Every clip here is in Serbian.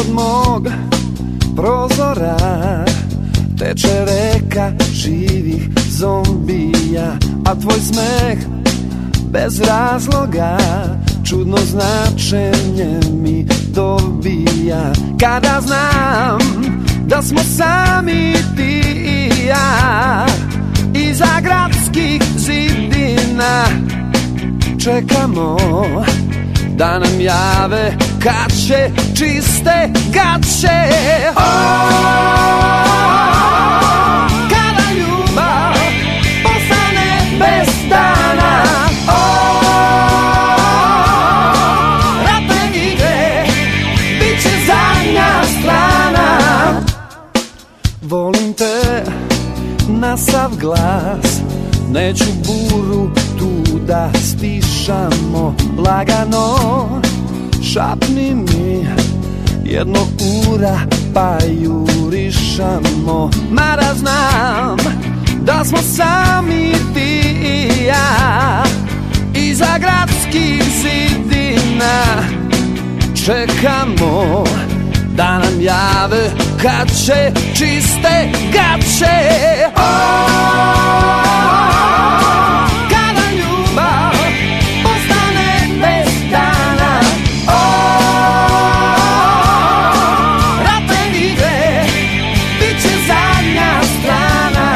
mog prozora teče reka živih zombija, a tvoj smeh bez razloga čudno značenje mi dobija. Kada znam da smo sami ti i ja iza gradskih zidina, čekamo da nam jave kad će čiste gaće. Kada ljubav postane bez dana, ratne igre bit će zadnja strana. Volim te na sav glas, neću buru tu da stišamo. Lagano šapni mi jedno ura pa jurišamo. Mada znam da smo sami ti i ja iza gradskih zidina, čekamo da nam jave kad će čiste gaće. Kada ljubav postane bez dana, ratne igre bit će zadnja strana.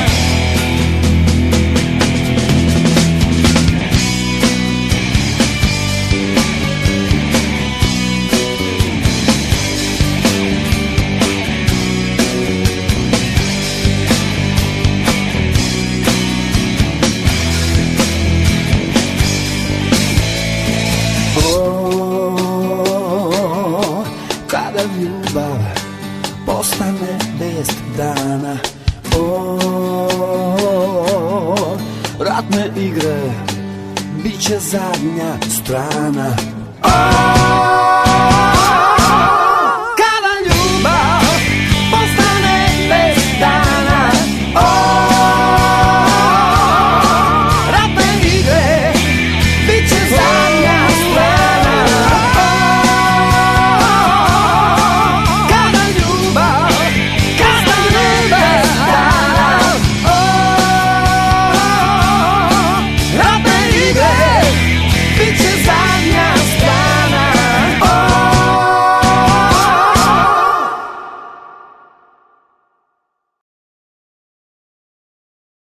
Kada ljubav postane bez dana, ratne igre bit će zadnja strana.